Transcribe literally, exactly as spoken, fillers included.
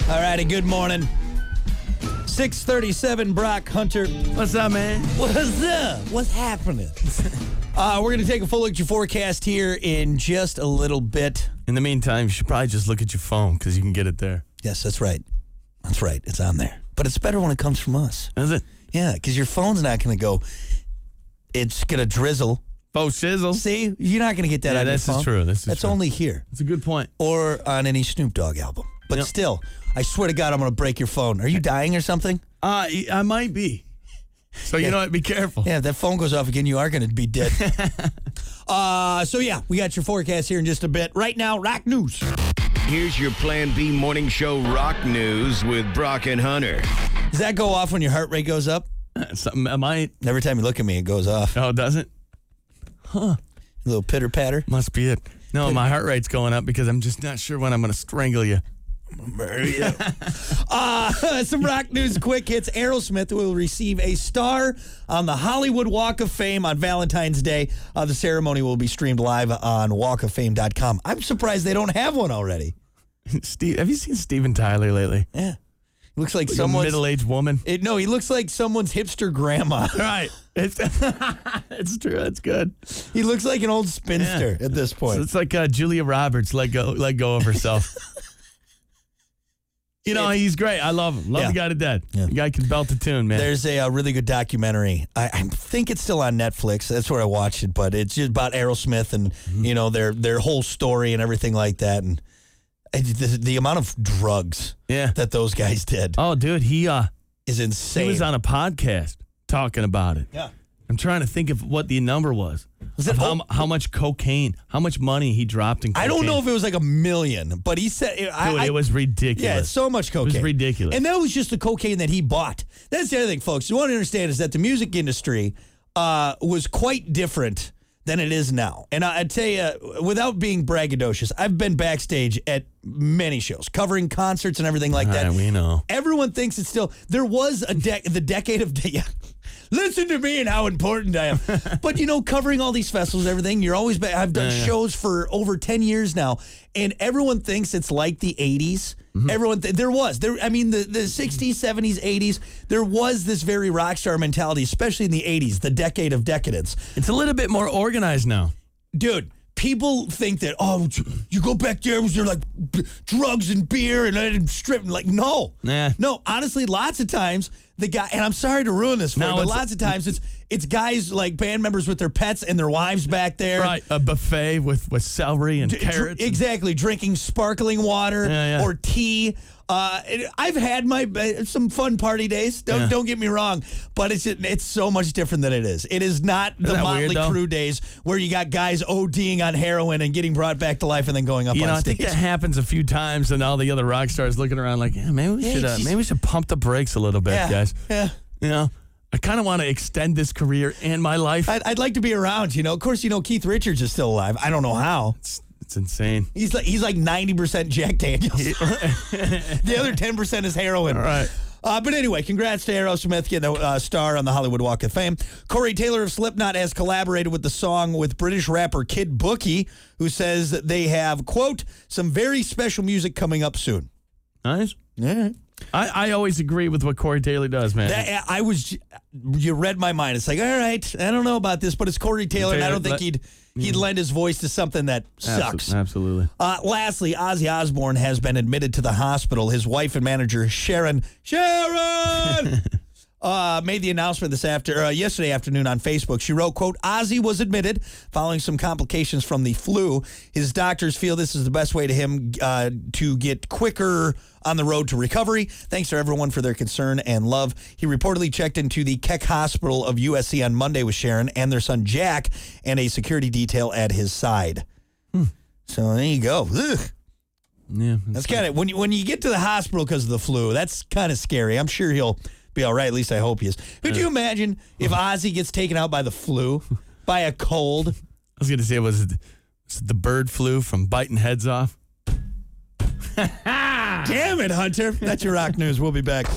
All righty, good morning. six thirty-seven, Brock Hunter. What's up, man? What's up? What's happening? uh, we're going to take a full look at your forecast here in just a little bit. In the meantime, you should probably just look at your phone because you can get it there. Yes, that's right. That's right. It's on there. But it's better when it comes from us. Is it? Yeah, because your phone's not going to go, it's going to drizzle. Oh, shizzle. See? You're not going to get that Yeah, on your this phone. is true. This is That's true. only here. That's a good point. Or on any Snoop Dogg album. But Yep. still, I swear to God, I'm going to break your phone. Are you dying or something? Uh, I might be. So, you Yeah. know what? Be careful. Yeah, if that phone goes off again, you are going to be dead. uh, so, yeah, we got your forecast here in just a bit. Right now, rock news. Here's your Plan B morning show rock news with Brock and Hunter. Does that go off when your heart rate goes up? Something I might. Every time you look at me, it goes off. Oh, does it? A little pitter patter. Must be it. No, my heart rate's going up because I'm just not sure when I'm going to strangle you. uh, some rock news quick hits. Aerosmith will receive a star on the Hollywood Walk of Fame on Valentine's Day. Uh, the ceremony will be streamed live on walk of fame dot com. I'm surprised they don't have one already. Steve, have you seen Steven Tyler lately? Yeah. Looks like, Like a someone's... middle-aged woman. It, no, he looks like someone's hipster grandma. Right. It's, it's true. That's good. He looks like an old spinster Yeah. at this point. So it's like uh, Julia Roberts let go, let go of herself. You know, he's great. I love him. Love Yeah. the guy to death. Yeah. The guy can belt a tune, man. There's a, uh really good documentary. I, I think it's still on Netflix. That's where I watched it, but it's just about Aerosmith and Mm-hmm. you know their their whole story and everything like that, and uh, the, the amount of drugs Yeah. that those guys did Oh, dude, he uh is he insane. was on a podcast talking about it. yeah. I'm trying to think of what the number was. Was Of it- how, how much cocaine, how much money he dropped in I cocaine. don't know if it was like a million, but he said Dude, I, I, it was ridiculous. Yeah, it's so much cocaine. It was ridiculous. And that was just the cocaine that he bought. That's the other thing, folks. You want to understand is that the music industry uh, was quite different than it is now. And I, I tell you, without being braggadocious, I've been backstage at many shows, covering concerts and everything like All that. right, we know. Everyone thinks it's still, there was a de- the decade of, de- yeah. Listen to me and how important I am. But, you know, covering all these festivals, everything, you're always, ba- I've done Yeah, yeah. shows for over ten years now, and everyone thinks it's like the eighties. Mm-hmm. Everyone, th- there was, there. I mean, the, the sixties, seventies, eighties, there was this very rock star mentality, especially in the eighties, the decade of decadence. It's a little bit more organized now. Dude, people think that, oh, you go back there, was there like b- drugs and beer and, and stripping? Like, no. Nah. No, honestly, lots of times the guy, and I'm sorry to ruin this for No, you, but it's- lots of times it's it's guys like band members with their pets and their wives back there. Right, a buffet with, with celery and D- dr- carrots. exactly, drinking sparkling water Yeah, yeah. or tea. Uh, and I've had my uh, some fun party days. Don't Yeah. don't get me wrong, but it's it's so much different than it is. It is not the that Motley weird, though? Crue days where you got guys ODing on heroin and getting brought back to life and then going up You on know, I stage. think that happens a few times, and all the other rock stars looking around like, yeah, maybe we Yeah, should, it's uh, just- maybe we should pump the brakes a little bit, yeah, guys. yeah. You know, I kind of want to extend this career and my life. I'd, I'd like to be around. You know, of course, you know Keith Richards is still alive. I don't know how. It's, it's insane. He's like he's like ninety percent Jack Daniels. The other ten percent is heroin. All right. Uh, but anyway, congrats to Aerosmith getting a uh, star on the Hollywood Walk of Fame. Corey Taylor of Slipknot has collaborated with the song with British rapper Kid Bookie, who says that they have, quote, some very special music coming up soon. Nice. Yeah. I, I always agree with what Corey Taylor does, man. That, I was, you read my mind. It's like, all right, I don't know about this, but it's Corey Taylor, and I don't think he'd he'd lend his voice to something that sucks. Abso- Absolutely. Uh, lastly, Ozzy Osbourne has been admitted to the hospital. His wife and manager, Sharon, Sharon, uh, made the announcement this after uh, yesterday afternoon on Facebook. She wrote, quote, Ozzy was admitted following some complications from the flu. His doctors feel this is the best way to him uh, to get quicker on the road to recovery. Thanks to everyone for their concern and love. He reportedly checked into the Keck Hospital of U S C on Monday with Sharon and their son Jack and a security detail at his side. Hmm. So there you go. Ugh. Yeah. That's kind of, when you, when you get to the hospital because of the flu, that's kind of scary. I'm sure he'll be all right. At least I hope he is. Could you imagine if Ozzy gets taken out by the flu, by a cold? I was going to say, was it, was it the bird flu from biting heads off? Damn it, Hunter. That's your rock news. We'll be back.